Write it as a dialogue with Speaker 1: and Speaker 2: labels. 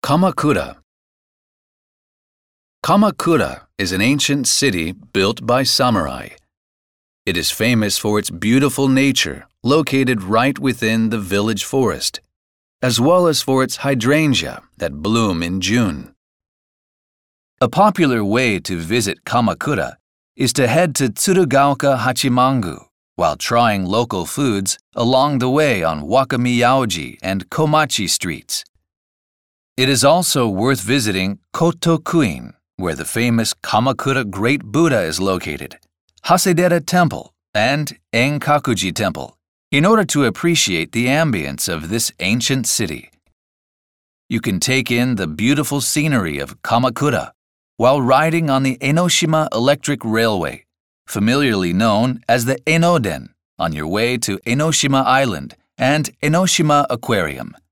Speaker 1: Kamakura. Kamakura is an ancient city built by samurai. It is famous for its beautiful nature, located right within the village forest, as well as for its hydrangea that bloom in June. A popular way to visit Kamakura is to head to Tsurugaoka Hachimangu while trying local foods along the way on Wakamiyaoji and Komachi streets. It is also worth visiting Kotokuin, where the famous Kamakura Great Buddha is located, Hasedera Temple, and Enkakuji Temple, in order to appreciate the ambience of this ancient city. You can take in the beautiful scenery of Kamakura while riding on the Enoshima Electric Railway, familiarly known as the Enoden, on your way to Enoshima Island and Enoshima Aquarium.